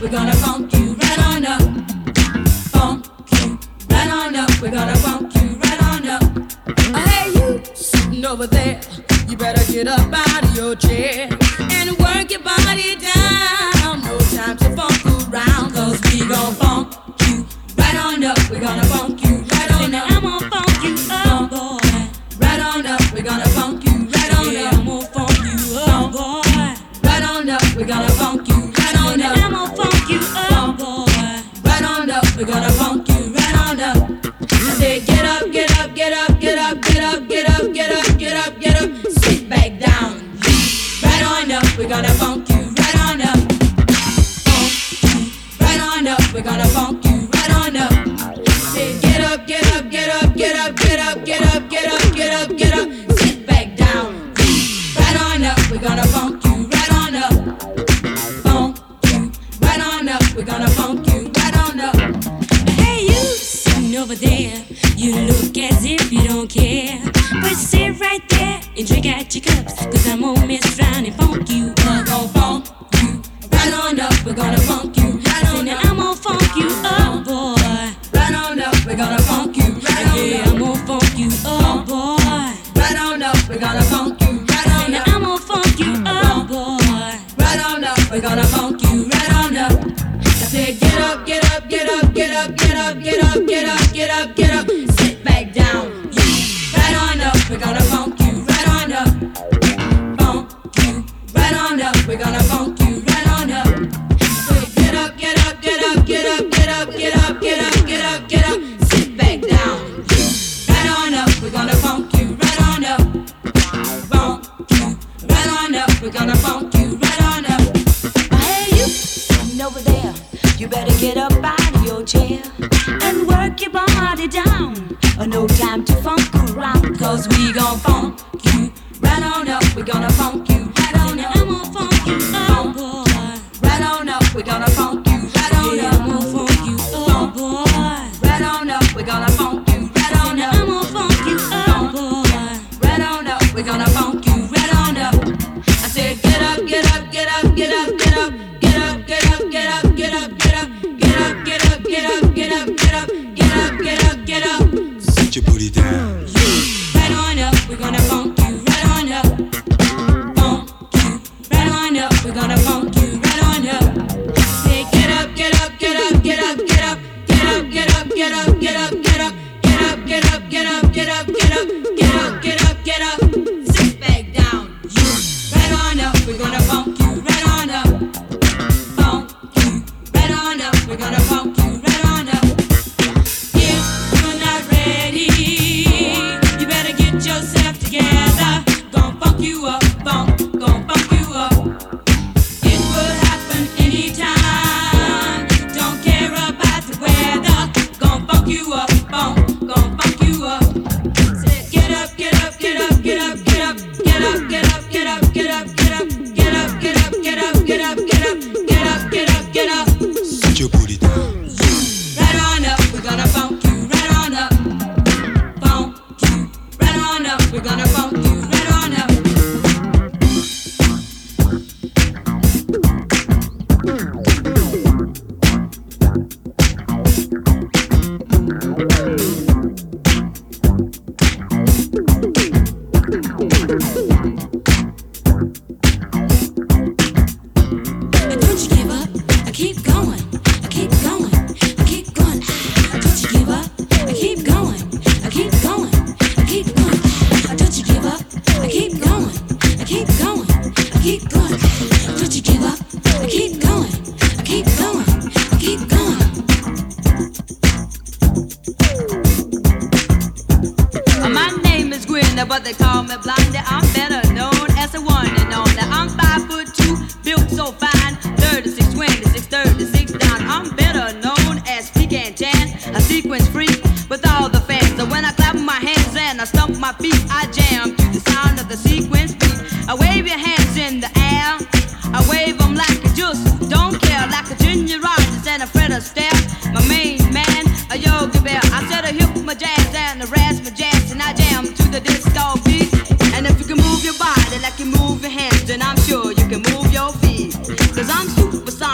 we're gonna funk you right on up. Funk you right on up, we're gonna funk you right on up. Hey, you sitting over there, you better get up out of your chair and work your body down. No time to funk around, cause we gon' funk you right on up, we're gonna funk you right on up. I'm gonna funk you up, boy. Right on up, we're gonna funk you right on up. I'm gonna funk you up, boy. Right on up, we're gonna funk you right on up. I'm gonna funk you up, boy. Right on up, we're gonna funk you right on up. I said get up, get up, get up, get up, get up, get up, get up, get up, get up. Sit back down. Right on up, we're gonna funk you right on up. Funk you right on up, we're gonna funk you right on up. Say get up, get up, get up, get up, get up, get up, get up, get up, get up. Sit back down. Right on up, we're gonna funk you right on up. Funk you right on up, we're gonna funk you right on up. Hey, you sitting over there, you look as if you don't care, but sit right there and drink out your cups, cause I'm gonna mess around and funk you up. Gonna funk you right on up, we're gonna funk you right on up. I'm gonna funk you up, boy. Right on up, we're gonna funk you right on up. Yeah, I'm gonna funk you up, boy. Right on up, we're gonna funk you right on up. I'm gonna funk you up, boy. Right on up, we're gonna funk you right on up. I said get up, get up, get up, get up, get up, get up, get up, get up, get up. Sit back down. Right on up, we're gonna funk you right on up. Funk you right on up, we're gonna funk you right on up. Say get up, get up, get up, get up, get up, get up, get up, get up, get up. Sit back down. Right on up, we're gonna funk you right on up. Funk you right on up, we're gonna funk you right on up. Hey, you sitting over there, you better get up out of your chair and work your body down. No time to funk around, cause we gon' funk you right on up, we're gonna funk you right on up. I'm gonna funk you up, boy. Right on up, we're gonna funk you right on up. I'm gonna funk you up, boy. Right on up, we're gonna funk you right on up. I'm gonna funk you up, boy. Right on up, we're gonna funk you right on up. I said get up, get up, get up, get up, get up, get up, get up, get up, get up, get up, get up, get up, get up, get up, get up, get up, get up, get up. Sit your booty down. Right on up, we're gonna funk you right on up. Funk you right on up, we're gonna funk you right on up. Say get up, get up, get up, get up, get up, get up, get up, get up, get up, get up, get up, get up, get up, get up, get up, get up, get up, get up. Sit back down. Right on up, we're gonna funk you right on up. Funk you right on up, we're gonna funk you right on up. If you're not ready, you better get yourself together. Gon' funk you up, gon' funk you up. It will happen anytime. Don't care about the weather. Gon' funk you up, gon' funk you up. Say get up, get up, get up, get up, get up, get up, get up, get up, get up, get up, get up, get up, get up, get up, get up, get up, get up, get up. Sit your booty down. Right on up, we're gonna funk you right on up. Funk you right on up, we're gonna funk you right on up. And don't you give up, I keep going, I keep going, I keep going. Don't you give up, I keep going, I keep going, I keep going. Don't you give up, I keep going, I keep going, I keep going. Don't you give up, I keep going, I keep going, I keep going. My name is Gwenda, but they call me Blondie. I'm better known as the one and only. I'm 5'2", built so fine, 36, 26, 36 down. I'm better known as Pecan Tan, a sequence freak with all the fans. So when I clap my hands and I stomp my feet, I jam to the sound of the sequence beat. I wave your hands in the air, I wave them like you just don't care, like a Ginger Rogers and a Fred Astaire. My main man, a Yogi Bear. I said I hip my jazz and I rasp my jazz, and I jam to the disco beat. And if you can move your body like you move your hands, then I'm sure you can move your feet. Cause I'm supersonic, I'm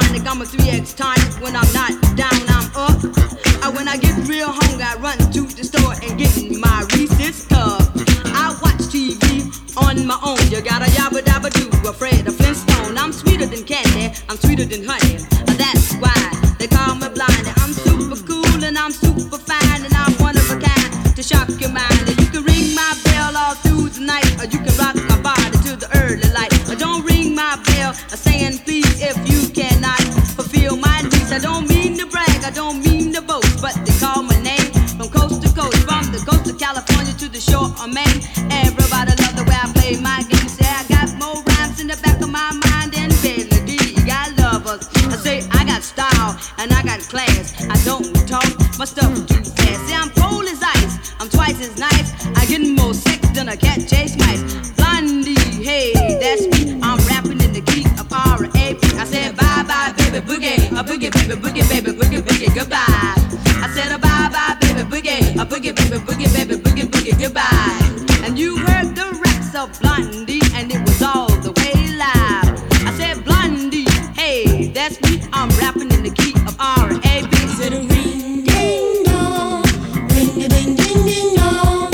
a 3X tonic. When I'm not down, I'm up. When I get real hungry, I run to the store and get my Reese's cup. I watch TV on my own. You gotta yabba dabba do, afraid of Flintstone. I'm sweeter than candy, I'm sweeter than honey. That's why they call me blind. I'm super cool and I'm super fine and I'm one of a kind to shock your mind. You can ring my bell all through the night, or you can rock my body to the early light. Or don't ring my bell, saying please if you cannot fulfill my needs. I don't mean to brag, I don't mean to boast, but they call my name from coast to coast, from the coast of California to the shore of Maine. Everybody love the way I play my game. Say I got more rhymes in the back of my mind than melody. I love us. I say I got style and I got class. I don't talk my stuff too fast. Say I'm cold as ice, I'm twice as nice. I get more sex than a cat chase mice. Blondie, hey, that's me. I'm rapping in the key of R.A.P. I said bye bye baby boogie, a boogie baby boogie baby boogie boogie goodbye. I said a bye bye baby boogie, a boogie baby boogie baby boogie boogie goodbye. And you heard the raps of Blondie and it was all the way live. I said Blondie, hey, that's me. I'm rapping in the key of R.A.B. Said a ring ding dong, ring a ding ding ding dong,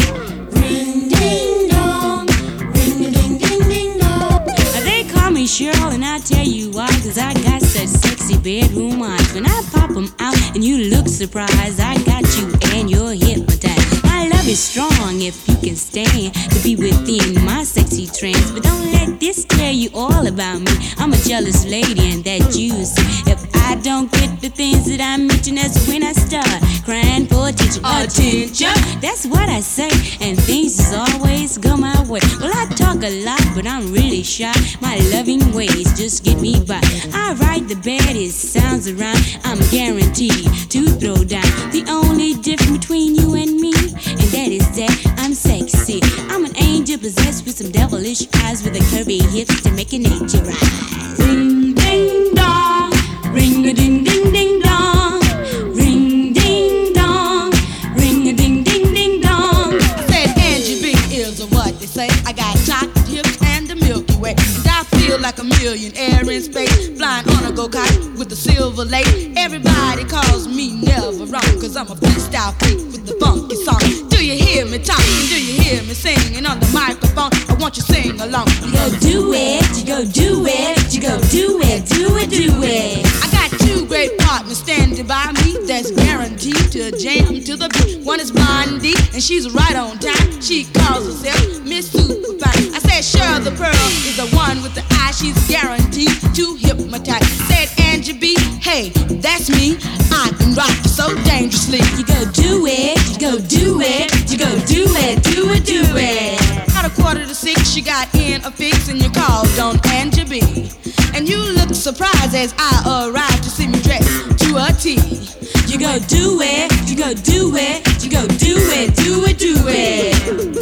ring ding dong, ring a ding ding ding dong. They call me Cheryl and I tell you why, 'cause I got such sexy bedroom eyes. When I pop them out and you look surprised, I got you and you're hypnotized. My love is strong if you can stand to be within my sexy trance. But don't let this tell you all about me. I'm a jealous lady and that you see. If I don't get the things that I mention, that's when I start crying for attention. Attention, that's what I say, and things is always go my way. Well, I talk a lot, but I'm really shy. My loving ways just get me by. I write the baddest sounds around. I'm guaranteed to throw down. The only difference between you and me, and that is that I'm sexy. I'm an angel possessed with some devilish eyes, with a curvy hips to make your nature rise. Ring ding dong, ring a ding ding ding dong, ring ding dong, ring a ding ding ding dong. Said Angie B is what they say. I got chocolate hips and the Milky Way, and I feel like a millionaire in space, flying on a go-kart with the silver lake. Everybody calls me Never Wrong, 'cause I'm a freestyle freak with the funky song. Do you hear me talking? Do you hear me singing on the microphone? I want you to sing along. You go do it, you go do it, you go do it, do it, do it. I got two great partners standing by me that's guaranteed to jam to the beat. One is Blondie and she's right on time. She calls herself Miss Superfine. I said Cheryl the Pearl is the one with the eye. She's guaranteed to hypnotize. Said Angie B, hey, that's me. I can rock you so dangerously. You go do it, you go do it, you go do it, do it, do it. At 5:45, she got in a fix and you called on Angie B. And you look surprised as I arrived to see me dressed to a T. You go do it, you go do it, you go do it, do it, do it.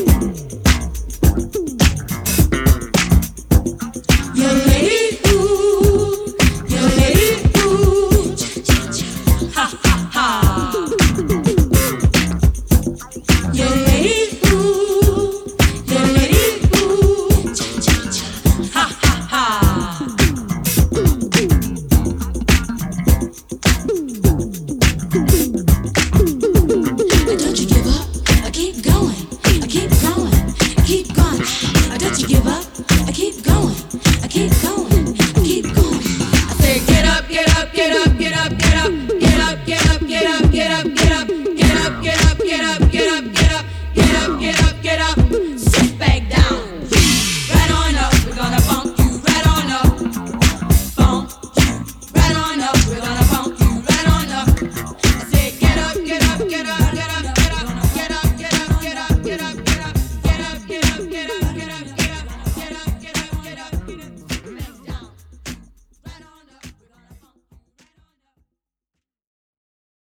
Your lady, ooh, your lady, ooh, ha ha ha. Your lady, ooh, your lady, ooh, ha ha ha. Don't you give up, I keep going, I keep going, I keep going. Don't you give up, I keep going,